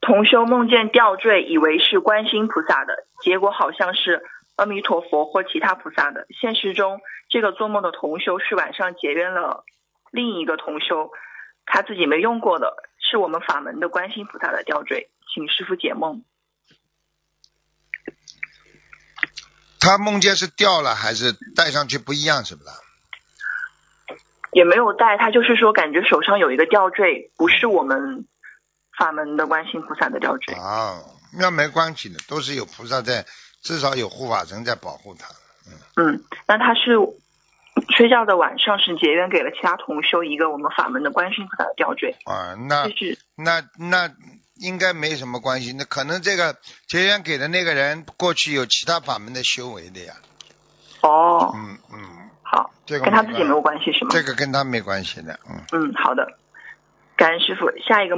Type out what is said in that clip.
同修梦见吊坠，以为是观世音菩萨的，结果好像是阿弥陀佛或其他菩萨的。现实中，这个做梦的同修是晚上结缘了另一个同修，他自己没用过的，是我们法门的观世音菩萨的吊坠，请师父解梦。 他梦见是掉了还是戴上去不一样，是不是？ 也没有戴，他就是说感觉手上有一个吊坠，不是我们法门的观世音菩萨的吊坠。 那没关系的，都是有菩萨在，至少有护法神在保护他。 那他是睡觉的晚上是结缘给了其他同修一个我们法门的观世音菩萨的吊坠。 那应该没什么关系，那可能这个结缘给的那个人过去有其他法门的修为的呀。 好， 这个跟他自己没有关系是吗？ 这个跟他没关系的。 好的，感恩师父。下一个